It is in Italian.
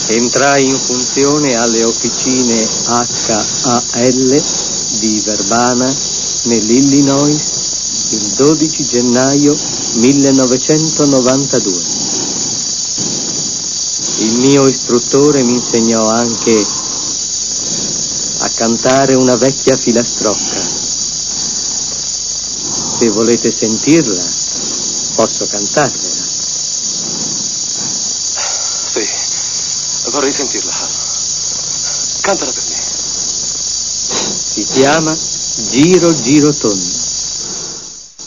Entrai in funzione alle officine HAL di Verbana, nell'Illinois, il 12 gennaio 1992. Il mio istruttore mi insegnò anche a cantare una vecchia filastrocca. Se volete sentirla, posso cantarvela. Sì, vorrei sentirla. Cantala per me. Si chiama Giro Giro Tondo.